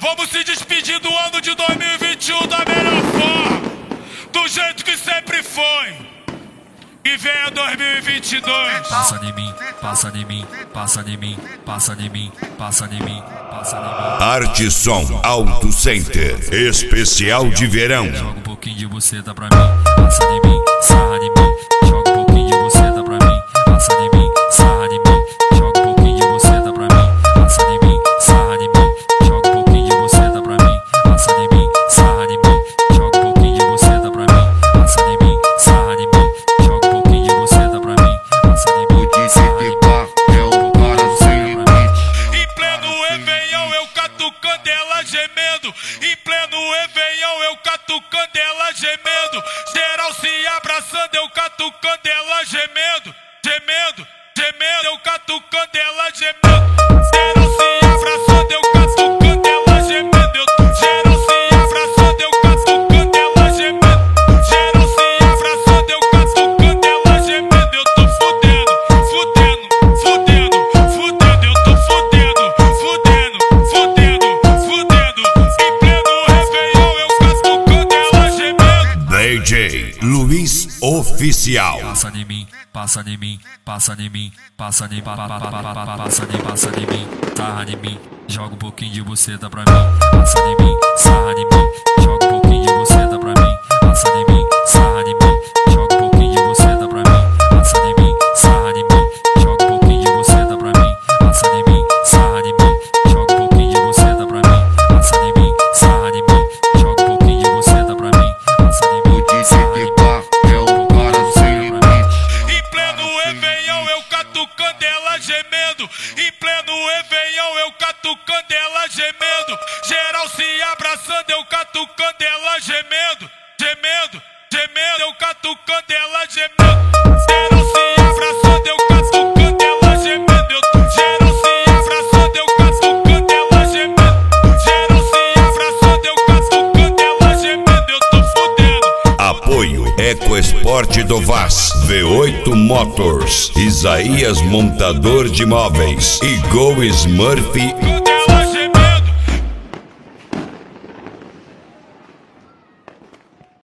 Vamos se despedir do ano de 2021 da melhor forma, do jeito que sempre foi. E venha 2022. Passa em mim, passa em mim, passa em mim, passa em mim, passa em mim, passa em mim. Arte Som Auto Center, especial de verão. Joga um pouquinho de buceta pra mim, passa em mim, sarra em mim. Joga um pouquinho de buceta pra mim, passa em mim, sarra em mim. Joga um pouquinho de buceta pra mim, passa em mim, sarra em mim. Joga um pouquinho de buceta pra mim, passa em mim, sarra em mim. Joga um pouquinho de buceta pra mim, passa em mim, sarra em mim. Joga um pouquinho de buceta pra mim, passa em mim, sarra em mim. Em pleno Réveillon eu catucando ela gemendo. Em pleno Réveillon eu catucando ela gemendo. Geral se abraçando, eu catucando ela gemendo. Gemendo, gemendo, eu catucando ela gemendo. Geral se abraçando, eu catucando ela gemendo. Geral se abraçando, eu catucando ela gemendo. Geral se abraçando, eu catucando ela gemendo. Eu tô fudendo, fudendo, fudendo, fudendo. Eu tô fudendo, fudendo, fudendo, fudendo. Em pleno Réveillon eu catucando ela gemendo. DJ Luiz Oficial. Passa em mim, passa em mim, passa em mim, passa em mim, passa em mim, sarra em mim. Joga um pouquinho de buceta pra mim, passa em mim, sarra em mim. Joga um pouquinho de buceta pra mim, passa em mim, sarra em mim. Joga um pouquinho de buceta pra mim, passa em mim, sarra em mim. Joga um pouquinho de buceta pra mim, passa em mim, sarra em mim. Joga um pouquinho de buceta pra mim, passa em mim, sarra em mim. Joga um pouquinho de buceta pra mim, passa em mim, sarra em mim. Em pleno Réveillon eu catucando ela gemendo. Em pleno Réveillon eu catucando ela gemendo. Geral se abraçando, eu catucando ela gemendo. Gemendo, gemendo, eu catucando ela gemendo. Geral se abraçando, eu catucando ela gemendo. Geral se abraçando, eu catucando ela gemendo. Geral se abraçando, eu catucando ela gemendo. Eu tô fudendo. Apoio EcoEsport do Vaz, V8 Motors, Isaías Montador de Móveis e Go Smurf